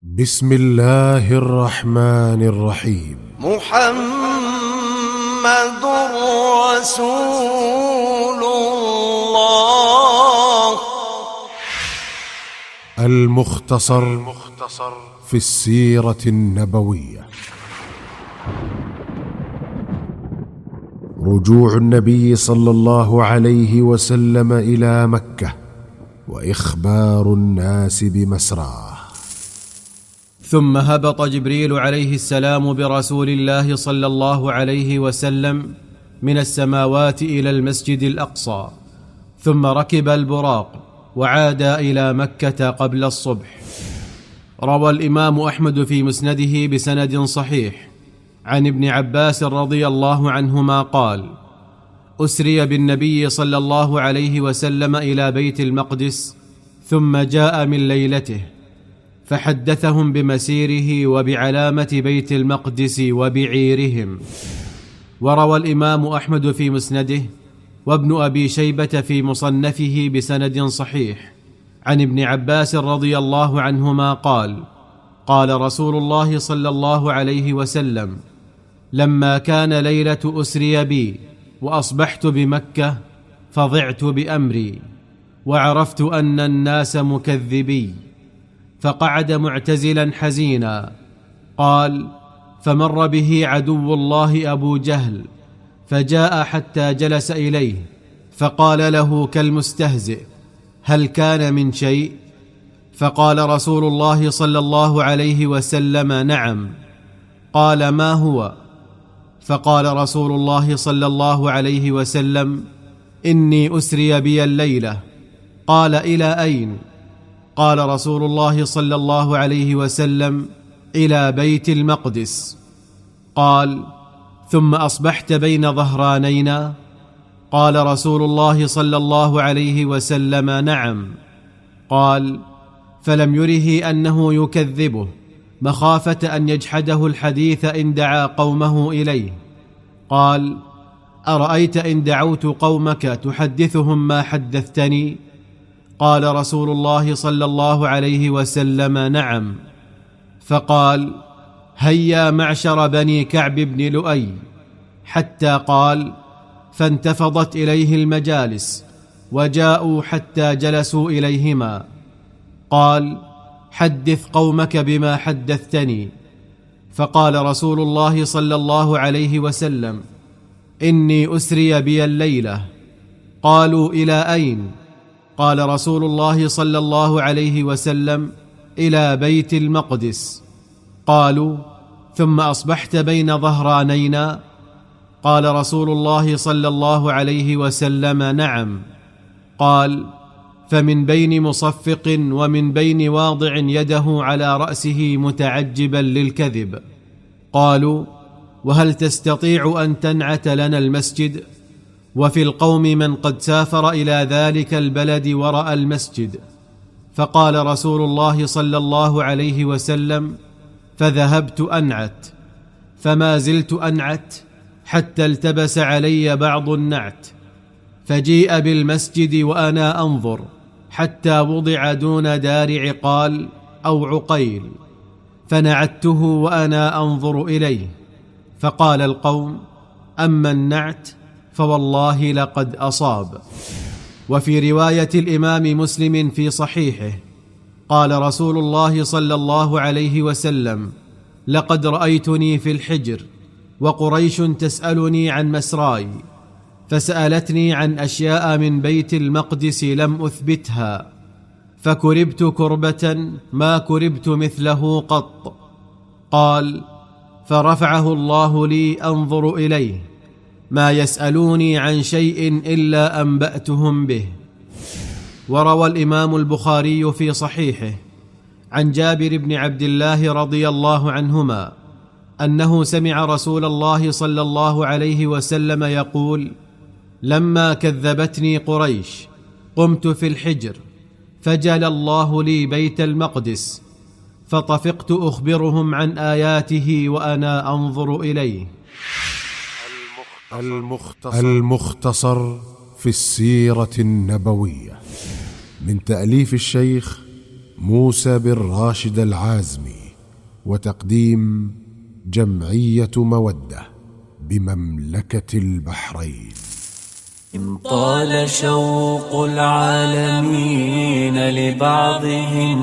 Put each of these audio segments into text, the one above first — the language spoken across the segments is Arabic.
بسم الله الرحمن الرحيم. محمد رسول الله. المختصر في السيرة النبوية. رجوع النبي صلى الله عليه وسلم إلى مكة وإخبار الناس بمسراه. ثم هبط جبريل عليه السلام برسول الله صلى الله عليه وسلم من السماوات إلى المسجد الأقصى، ثم ركب البراق وعاد إلى مكة قبل الصبح. روى الإمام أحمد في مسنده بسند صحيح عن ابن عباس رضي الله عنهما قال: أسري بالنبي صلى الله عليه وسلم إلى بيت المقدس، ثم جاء من ليلته فحدثهم بمسيره وبعلامة بيت المقدس وبعيرهم. وروى الإمام أحمد في مسنده وابن أبي شيبة في مصنفه بسند صحيح عن ابن عباس رضي الله عنهما قال: قال رسول الله صلى الله عليه وسلم: لما كان ليلة أسري بي وأصبحت بمكة فضعت بأمري، وعرفت أن الناس مكذبي، فقعد معتزلا حزينا. قال: فمر به عدو الله أبو جهل، فجاء حتى جلس إليه، فقال له كالمستهزئ: هل كان من شيء؟ فقال رسول الله صلى الله عليه وسلم: نعم. قال: ما هو؟ فقال رسول الله صلى الله عليه وسلم: إني أسري بي الليلة. قال: إلى أين؟ قال رسول الله صلى الله عليه وسلم: إلى بيت المقدس. قال: ثم أصبحت بين ظهرانينا؟ قال رسول الله صلى الله عليه وسلم: نعم. قال: فلم يره أنه يكذبه مخافة أن يجحده الحديث إن دعا قومه إليه. قال: أرأيت إن دعوت قومك تحدثهم ما حدثتني؟ قال رسول الله صلى الله عليه وسلم: نعم. فقال: هيا معشر بني كعب بن لؤي، حتى قال: فانتفضت إليه المجالس وجاءوا حتى جلسوا إليهما. قال: حدث قومك بما حدثتني. فقال رسول الله صلى الله عليه وسلم: إني أسري بي الليلة. قالوا: إلى أين؟ قال رسول الله صلى الله عليه وسلم: إلى بيت المقدس. قالوا: ثم أصبحت بين ظهرانينا؟ قال رسول الله صلى الله عليه وسلم: نعم. قال: فمن بين مصفق ومن بين واضع يده على رأسه متعجبا للكذب. قالوا: وهل تستطيع أن تنعت لنا المسجد؟ وفي القوم من قد سافر إلى ذلك البلد ورأى المسجد. فقال رسول الله صلى الله عليه وسلم: فذهبت أنعت، فما زلت أنعت حتى التبس علي بعض النعت، فجيء بالمسجد وأنا أنظر حتى وضع دون دار عقال أو عقيل، فنعته وأنا أنظر إليه. فقال القوم: أما النعت فوالله لقد أصاب. وفي رواية الإمام مسلم في صحيحه قال رسول الله صلى الله عليه وسلم: لقد رأيتني في الحجر وقريش تسألني عن مسراي، فسألتني عن أشياء من بيت المقدس لم أثبتها، فكربت كربة ما كربت مثله قط. قال: فرفعه الله لي أنظر إليه، ما يسألوني عن شيء إلا أنبأتهم به. وروى الإمام البخاري في صحيحه عن جابر بن عبد الله رضي الله عنهما أنه سمع رسول الله صلى الله عليه وسلم يقول: لما كذبتني قريش قمت في الحجر، فجعل الله لي بيت المقدس، فطفقت أخبرهم عن آياته وأنا أنظر إليه. المختصر في السيرة النبوية، من تأليف الشيخ موسى بن راشد العازمي، وتقديم جمعية مودة بمملكة البحرين. إن طال شوق العالمين لبعضهم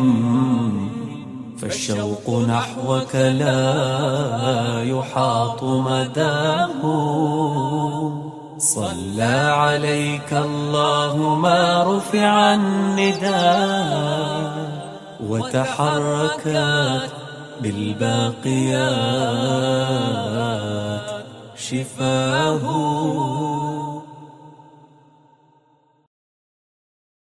فالشوق نحوك لا يحاط مداه. صلى عليك الله ما رفع النداء وتحركت بالباقيات شفاه.